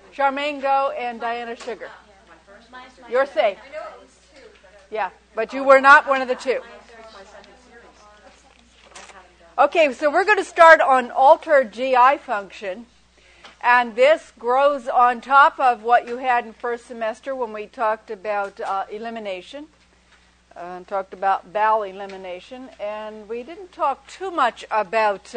Charmaine, go, and Diana Sugar. You're safe. Yeah, but you were not one of the two. Okay, so we're going to start on altered GI function. And this grows on top of what you had in first semester when we talked about elimination, talked about bowel elimination. And we didn't talk too much about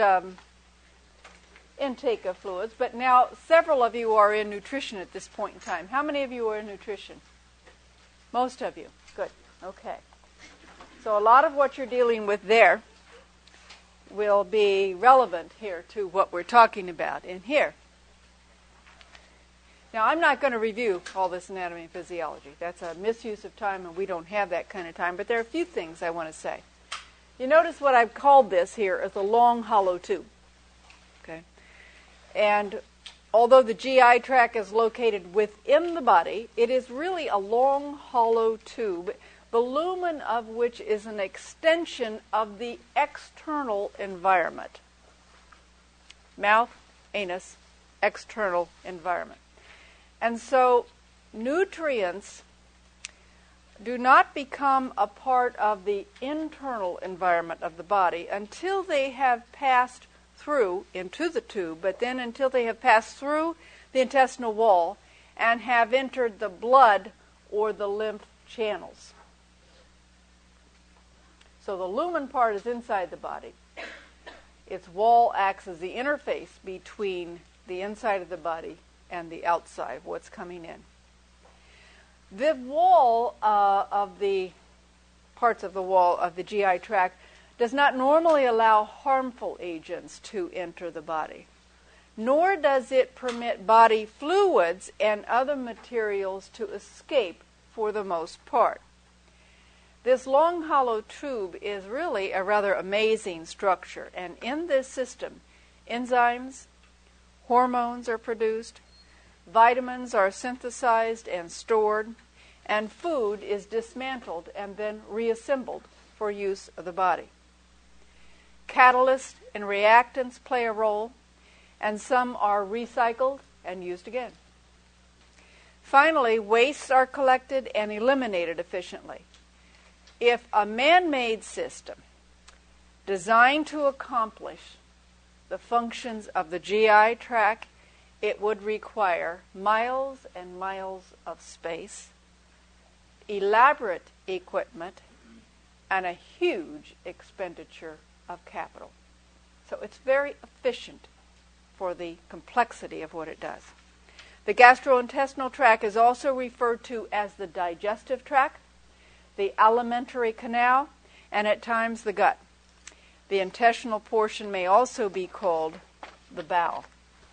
intake of fluids, but now several of you are in nutrition at this point in time. How many of you are in nutrition? Most of you. Good. Okay. So a lot of what you're dealing with there will be relevant here to what we're talking about in here. Now, I'm not going to review all this anatomy and physiology. That's a misuse of time, and we don't have that kind of time. But there are a few things I want to say. You notice what I've called this here as a long, hollow tube. Okay? And although the GI tract is located within the body, it is really a long, hollow tube, the lumen of which is an extension of the external environment. Mouth, anus, external environment. And so nutrients do not become a part of the internal environment of the body until they have passed through into the tube, but then until they have passed through the intestinal wall and have entered the blood or the lymph channels. So the lumen part is inside the body. Its wall acts as the interface between the inside of the body and the outside, what's coming in. The wall of the parts of the wall of the GI tract does not normally allow harmful agents to enter the body, nor does it permit body fluids and other materials to escape for the most part. This long hollow tube is really a rather amazing structure, and in this system, enzymes, hormones are produced, vitamins are synthesized and stored, and food is dismantled and then reassembled for use of the body. Catalysts and reactants play a role, and some are recycled and used again. Finally, wastes are collected and eliminated efficiently. If a man-made system designed to accomplish the functions of the GI tract, it would require miles and miles of space, elaborate equipment, and a huge expenditure of capital. So it's very efficient for the complexity of what it does. The gastrointestinal tract is also referred to as the digestive tract, the alimentary canal, and at times the gut. The intestinal portion may also be called the bowel.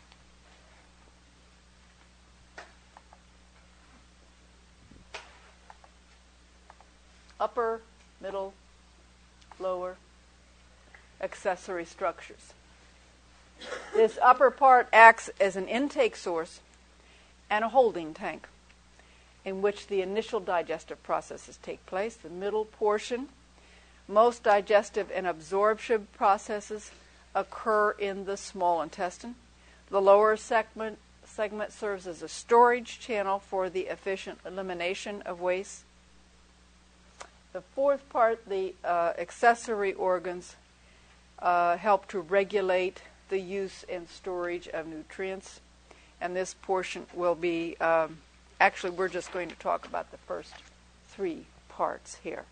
Upper, middle, lower, accessory structures. This upper part acts as an intake source and a holding tank in which the initial digestive processes take place. The middle portion, most digestive and absorption processes occur in the small intestine. The lower segment serves as a storage channel for the efficient elimination of waste. The fourth part, the accessory organs, help to regulate the use and storage of nutrients. And this portion will be, actually we're just going to talk about the first three parts here.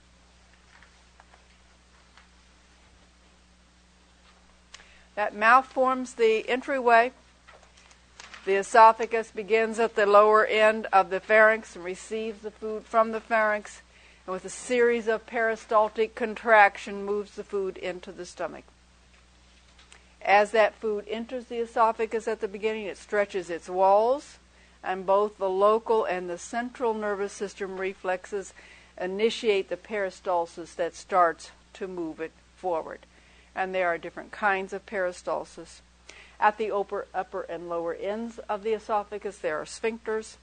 That mouth forms the entryway. The esophagus begins at the lower end of the pharynx and receives the food from the pharynx, and with a series of peristaltic contraction moves the food into the stomach. As that food enters the esophagus at the beginning, it stretches its walls, and both the local and the central nervous system reflexes initiate the peristalsis that starts to move it forward. And there are different kinds of peristalsis. At the upper and lower ends of the esophagus, there are sphincters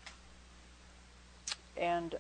and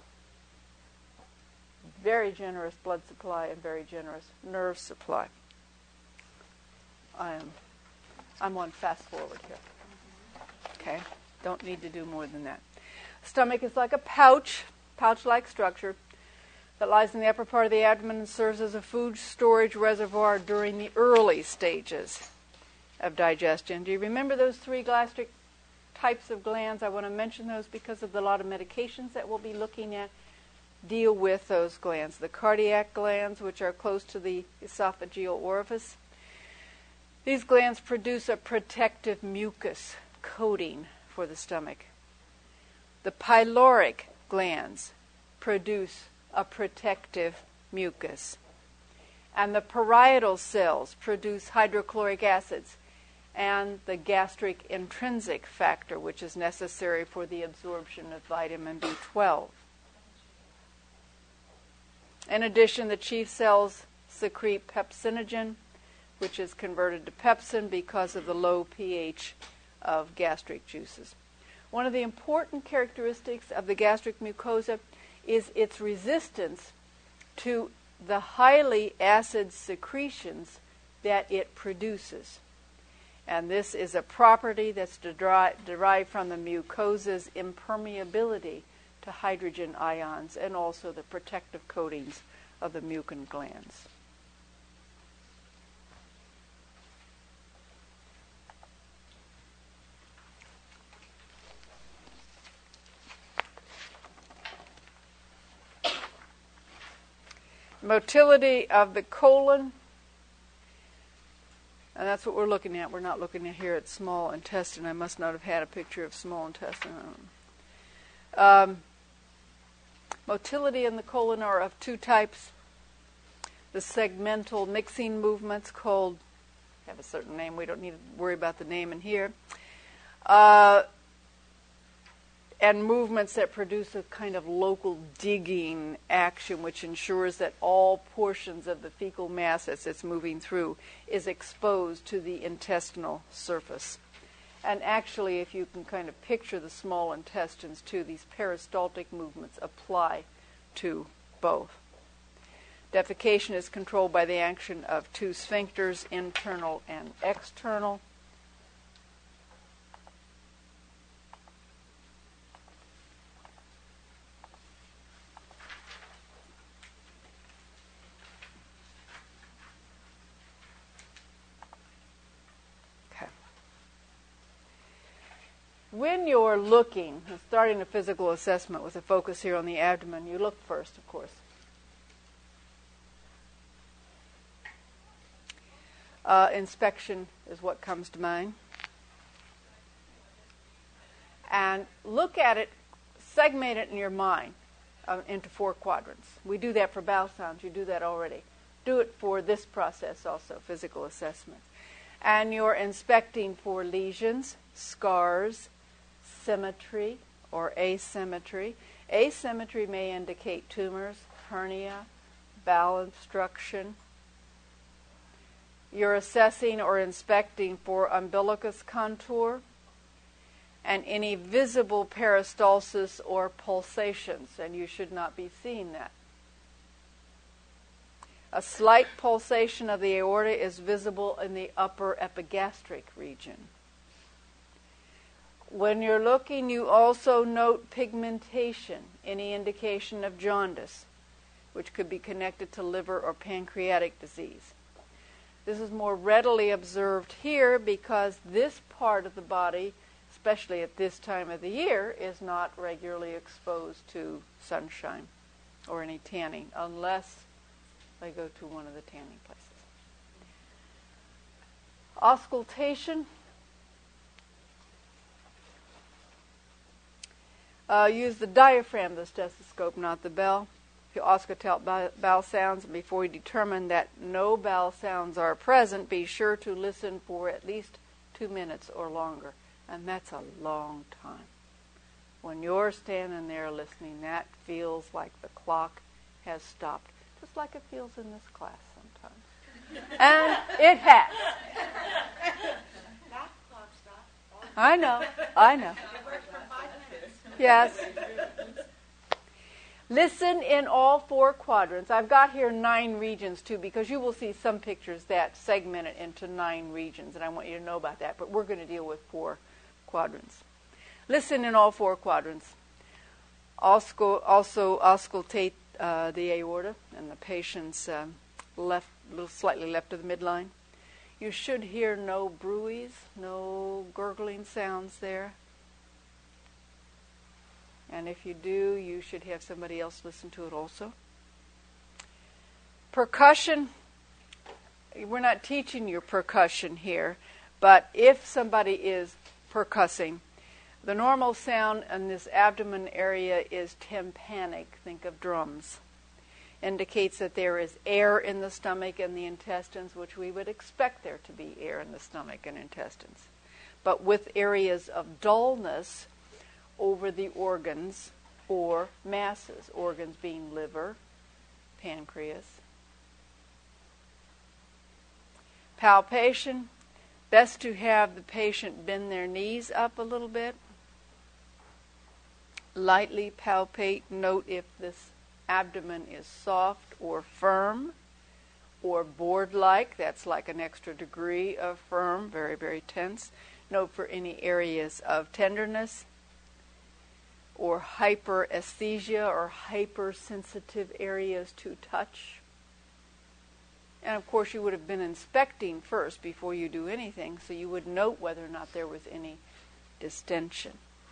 very generous blood supply and very generous nerve supply. I'm on fast forward here. Okay. Don't need to do more than that. Stomach is like a pouch-like structure that lies in the upper part of the abdomen and serves as a food storage reservoir during the early stages of digestion. Do you remember those three gastric types of glands? I want to mention those because of a lot of medications that we'll be looking at deal with those glands. The cardiac glands, which are close to the esophageal orifice. These glands produce a protective mucus coating for the stomach. The pyloric glands produce a protective mucus. And the parietal cells produce hydrochloric acids and the gastric intrinsic factor, which is necessary for the absorption of vitamin B12. In addition, the chief cells secrete pepsinogen, which is converted to pepsin because of the low pH of gastric juices. One of the important characteristics of the gastric mucosa is its resistance to the highly acid secretions that it produces. And this is a property that's derived from the mucosa's impermeability to hydrogen ions and also the protective coatings of the mucin glands. Motility of the colon, and that's what we're looking at. We're not looking at here at small intestine. I must not have had a picture of small intestine. Motility in the colon are of two types. The segmental mixing movements have a certain name. We don't need to worry about the name in here. And movements that produce a kind of local digging action, which ensures that all portions of the fecal mass as it's moving through is exposed to the intestinal surface. And actually, if you can kind of picture the small intestines too, these peristaltic movements apply to both. Defecation is controlled by the action of two sphincters, internal and external. When you're looking, starting a physical assessment with a focus here on the abdomen, you look first, of course. Inspection is what comes to mind. And look at it, segment it in your mind into 4 quadrants. We do that for bowel sounds. You do that already. Do it for this process also, physical assessment. And you're inspecting for lesions, scars, symmetry or asymmetry. Asymmetry may indicate tumors, hernia, bowel obstruction. You're assessing or inspecting for umbilicus contour and any visible peristalsis or pulsations, and you should not be seeing that. A slight pulsation of the aorta is visible in the upper epigastric region. When you're looking, you also note pigmentation, any indication of jaundice, which could be connected to liver or pancreatic disease. This is more readily observed here because this part of the body, especially at this time of the year, is not regularly exposed to sunshine or any tanning unless they go to one of the tanning places. Auscultation. Use the diaphragm of the stethoscope, not the bell. If you auscultate bowel sounds, and before you determine that no bowel sounds are present, be sure to listen for at least 2 minutes or longer. And that's a long time. When you're standing there listening, that feels like the clock has stopped, just like it feels in this class sometimes. And it has. That clock stopped. I know. Yes. Listen in all 4 quadrants. I've got here 9 regions too, because you will see some pictures that segment it into 9 regions, and I want you to know about that. But we're going to deal with 4 quadrants. Listen in all four quadrants. Also auscultate the aorta and the patient's left, slightly left of the midline. You should hear no bruits, no gurgling sounds there. And if you do, you should have somebody else listen to it also. Percussion. We're not teaching you percussion here, but if somebody is percussing, the normal sound in this abdomen area is tympanic. Think of drums. Indicates that there is air in the stomach and the intestines, which we would expect there to be air in the stomach and intestines. But with areas of dullness over the organs or masses, organs being liver, pancreas. Palpation, best to have the patient bend their knees up a little bit. Lightly palpate, note if this abdomen is soft or firm or board-like. That's like an extra degree of firm, very, very tense. Note for any areas of tenderness or hyperesthesia or hypersensitive areas to touch. And of course you would have been inspecting first before you do anything, so you would note whether or not there was any distension.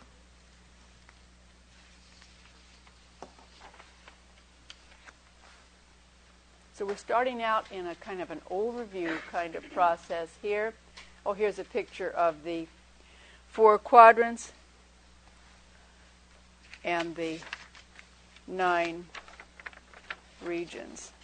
So we're starting out in a kind of an overview kind of process here. Oh, here's a picture of the four quadrants and the 9 regions.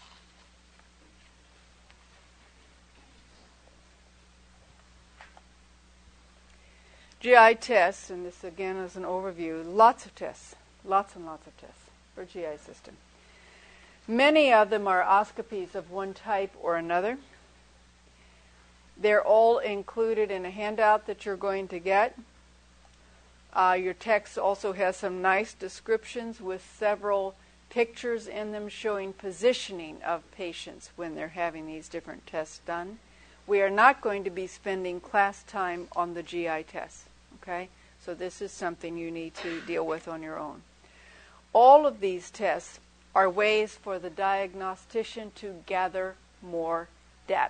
GI tests, and this again is an overview, lots of tests, lots and lots of tests for GI system. Many of them are oscopies of one type or another. They're all included in a handout that you're going to get. Your text also has some nice descriptions with several pictures in them showing positioning of patients when they're having these different tests done. We are not going to be spending class time on the GI tests, okay? So this is something you need to deal with on your own. All of these tests are ways for the diagnostician to gather more data.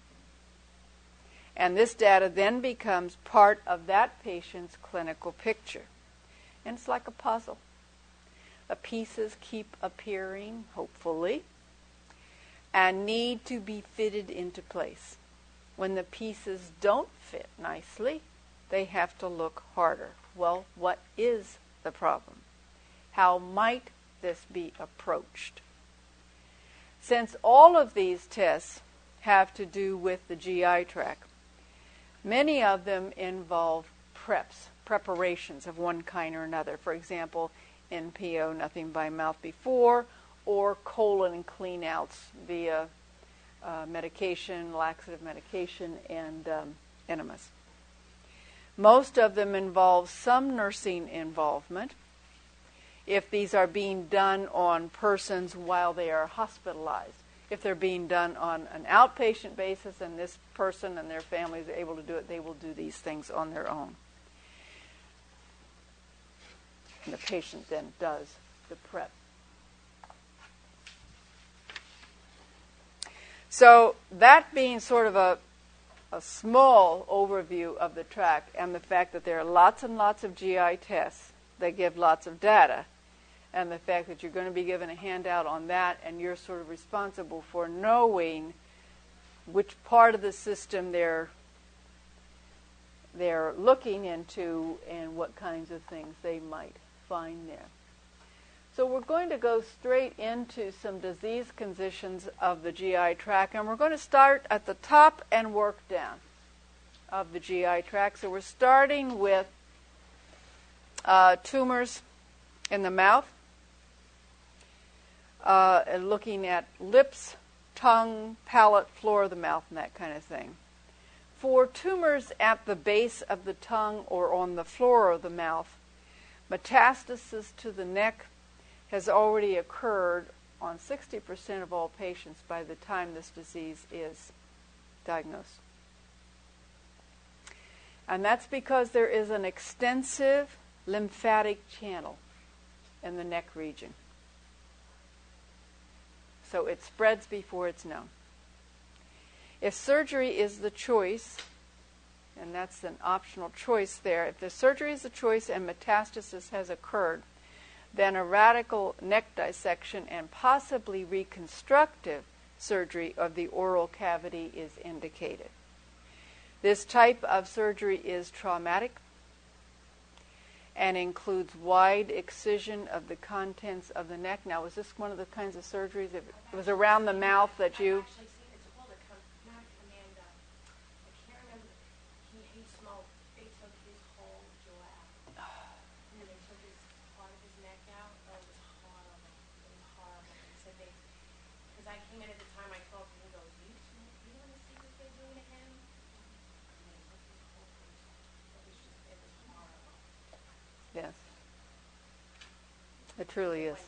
And this data then becomes part of that patient's clinical picture. And it's like a puzzle. The pieces keep appearing, hopefully, and need to be fitted into place. When the pieces don't fit nicely, they have to look harder. Well, what is the problem? How might this be approached? Since all of these tests have to do with the GI tract, many of them involve preparations of one kind or another. For example, NPO, nothing by mouth before, or colon clean-outs via medication, laxative medication, and enemas. Most of them involve some nursing involvement. If these are being done on persons while they are hospitalized. If they're being done on an outpatient basis and this person and their families are able to do it, they will do these things on their own. And the patient then does the prep. So that being sort of a small overview of the tract and the fact that there are lots and lots of GI tests that give lots of data, and the fact that you're going to be given a handout on that and you're sort of responsible for knowing which part of the system they're looking into and what kinds of things they might find there. So we're going to go straight into some disease conditions of the GI tract, and we're going to start at the top and work down of the GI tract. So we're starting with tumors in the mouth, and looking at lips, tongue, palate, floor of the mouth, and that kind of thing. For tumors at the base of the tongue or on the floor of the mouth, metastasis to the neck has already occurred on 60% of all patients by the time this disease is diagnosed. And that's because there is an extensive lymphatic channel in the neck region. So it spreads before it's known. If surgery is the choice, and that's an optional choice there, if the surgery is the choice and metastasis has occurred, then a radical neck dissection and possibly reconstructive surgery of the oral cavity is indicated. This type of surgery is traumatic and includes wide excision of the contents of the neck. Now, was this one of the kinds of surgeries? It was around the mouth that you... Yes. It truly is.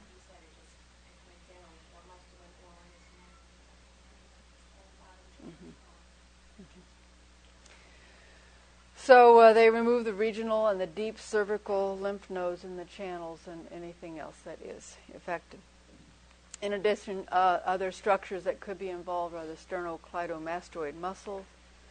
So they remove the regional and the deep cervical lymph nodes and the channels and anything else that is affected. In addition, other structures that could be involved are the sternocleidomastoid muscle,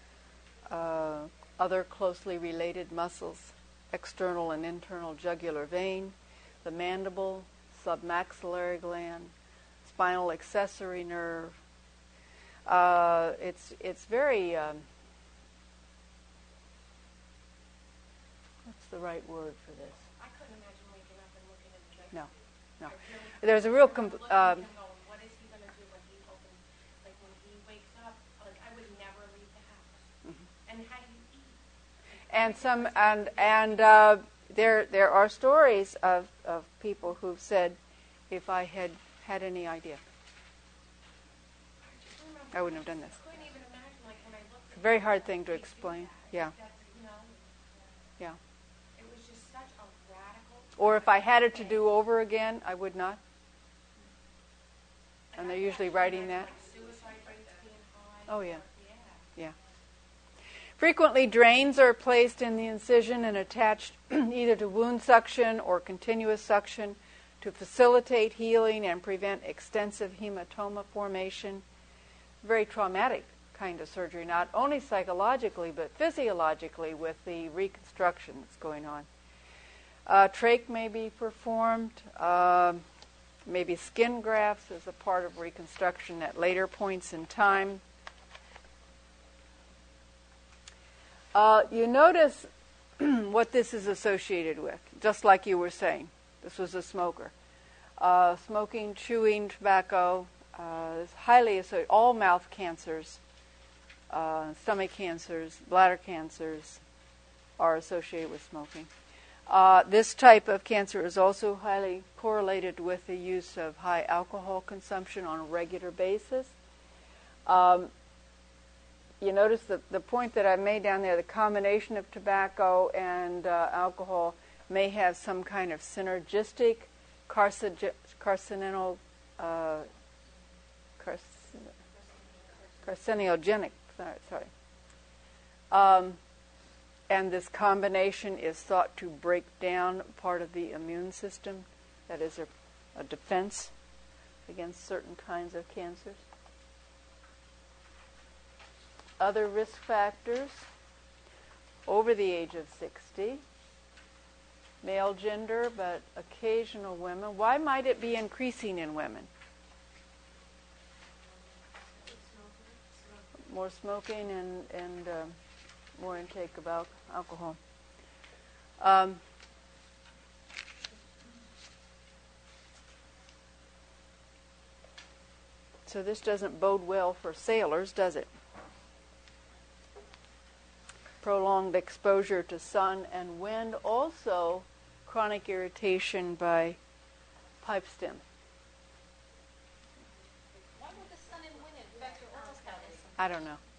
other closely related muscles, external and internal jugular vein, the mandible, submaxillary gland, spinal accessory nerve. It's very... what's the right word for this? I couldn't imagine waking up and looking at the next. No. There's a real... what is he going to do when he opens, like when he wakes up? Like I would never leave the house. Mm-hmm. And how do you eat? There are stories of people who've said, if I had had any idea, I wouldn't have done this. I couldn't even imagine, like when I looked at It's a very hard thing to explain. Yeah. Yeah. It was just such a radical. Or if I had it to do over again, I would not. And they're usually writing that. Like suicide rates being high. Oh, yeah. Yeah. Frequently, drains are placed in the incision and attached either to wound suction or continuous suction to facilitate healing and prevent extensive hematoma formation. Very traumatic kind of surgery, not only psychologically but physiologically with the reconstruction that's going on. Trach may be performed. Maybe skin grafts as a part of reconstruction at later points in time. You notice what this is associated with, just like you were saying. This was a smoker. Smoking, chewing tobacco is highly associated. All mouth cancers, stomach cancers, bladder cancers are associated with smoking. This type of cancer is also highly correlated with the use of high alcohol consumption on a regular basis. You notice the point that I made down there, the combination of tobacco and alcohol may have some kind of synergistic carcinogenic, and this combination is thought to break down part of the immune system, that is a defense against certain kinds of cancers. Other risk factors, over the age of 60, male gender, but occasional women. Why might it be increasing in women? More smoking and more intake of alcohol. So this doesn't bode well for sailors, does it? Prolonged exposure to sun and wind, also chronic irritation by pipe stem. Why would the sun and wind affect your oral cavity? I don't know.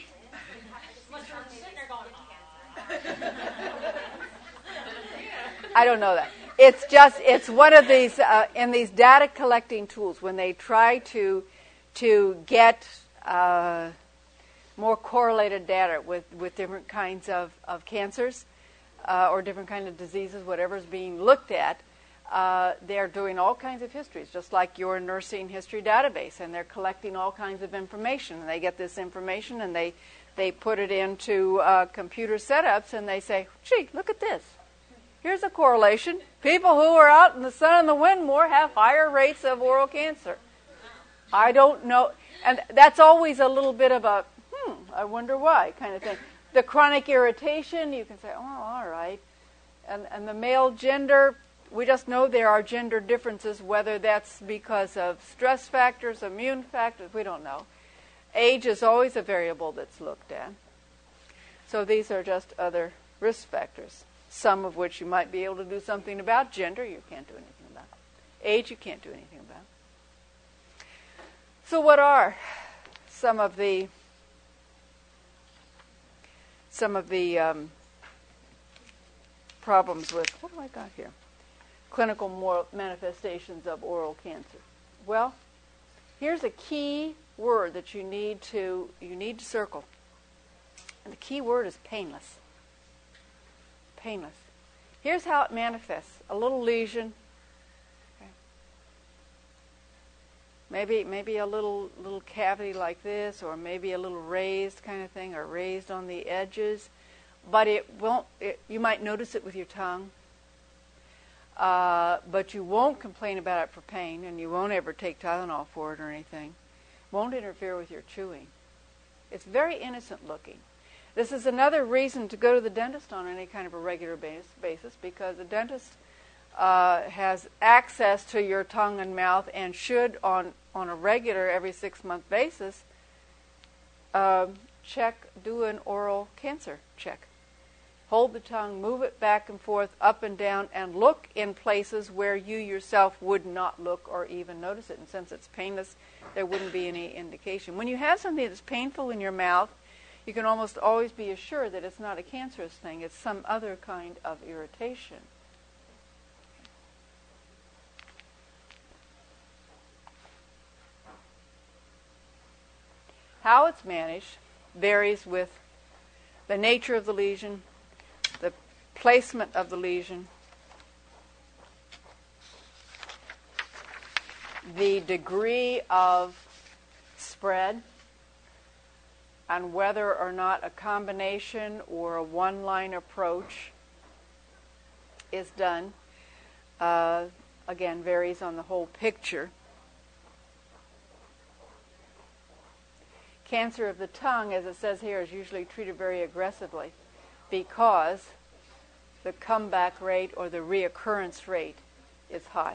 I don't know that. It's one of these, in these data collecting tools, when they try to get more correlated data with different kinds of cancers or different kinds of diseases, whatever's being looked at. They're doing all kinds of histories, just like your nursing history database, and they're collecting all kinds of information. And they get this information and they put it into computer setups, and they say, gee, look at this. Here's a correlation. People who are out in the sun and the wind more have higher rates of oral cancer. I don't know. And that's always a little bit of a, I wonder why kind of thing. The chronic irritation, you can say, oh, all right. And the male gender, we just know there are gender differences, whether that's because of stress factors, immune factors, we don't know. Age is always a variable that's looked at. So these are just other risk factors, some of which you might be able to do something about. Gender, you can't do anything about. Age, you can't do anything about. So what are some of the problems with, what do I got here? Clinical manifestations of oral cancer. Well, here's a key word that you need to circle. And the key word is painless. Painless. Here's how it manifests. A little lesion. Okay. Maybe a little cavity like this, or maybe a little raised kind of thing, or raised on the edges. But you might notice it with your tongue. But you won't complain about it for pain, and you won't ever take Tylenol for it or anything. Won't interfere with your chewing. It's very innocent looking. This is another reason to go to the dentist on any kind of a regular basis, because the dentist has access to your tongue and mouth and should, on a regular, every 6-month basis, do an oral cancer check. Hold the tongue, move it back and forth, up and down, and look in places where you yourself would not look or even notice it. And since it's painless, there wouldn't be any indication. When you have something that's painful in your mouth, you can almost always be assured that it's not a cancerous thing. It's some other kind of irritation. How it's managed varies with the nature of the lesion, the placement of the lesion, the degree of spread, and whether or not a combination or a one-line approach is done. Again, varies on the whole picture. Cancer of the tongue, as it says here, is usually treated very aggressively because the comeback rate or the reoccurrence rate is high.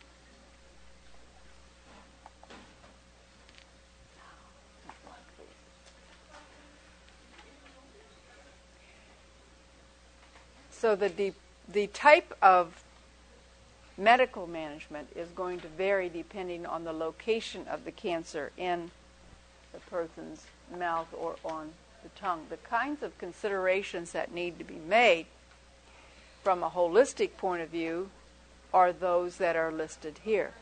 So the type of medical management is going to vary depending on the location of the cancer in the person's mouth or on the tongue. The kinds of considerations that need to be made from a holistic point of view are those that are listed here.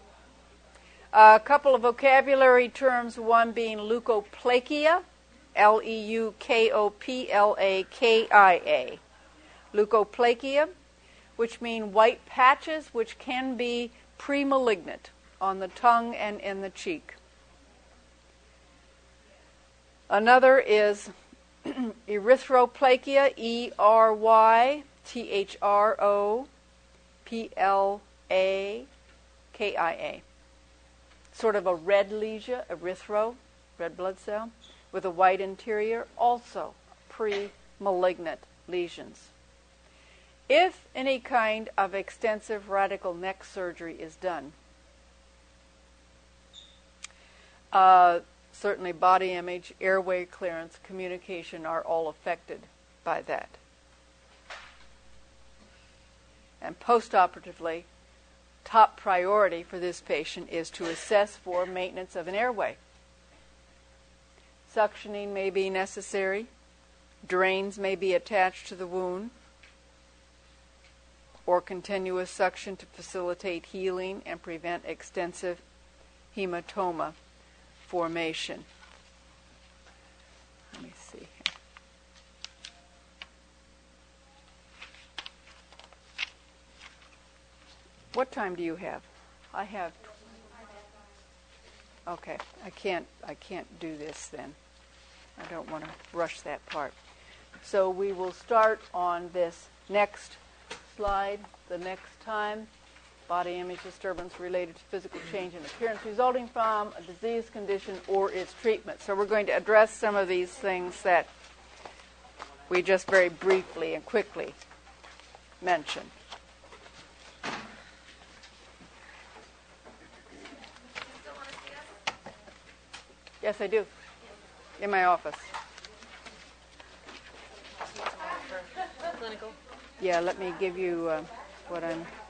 A couple of vocabulary terms, one being leukoplakia, Leukoplakia. Leukoplakia, which mean white patches, which can be premalignant on the tongue and in the cheek. Another is erythroplakia, Erythroplakia, sort of a red lesion, erythro, red blood cell, with a white interior, also pre-malignant lesions. If any kind of extensive radical neck surgery is done, certainly body image, airway clearance, communication are all affected by that. And postoperatively, top priority for this patient is to assess for maintenance of an airway. Suctioning may be necessary. Drains may be attached to the wound, or continuous suction to facilitate healing and prevent extensive hematoma formation. Let me see here. What time do you have? I have. Okay, I can't do this then. I don't want to rush that part. So we will start on this next slide the next time. Body image disturbance related to physical change in appearance resulting from a disease condition or its treatment. So we're going to address some of these things that we just very briefly and quickly mentioned. Yes, I do. In my office. Clinical. Yeah, let me give you what I'm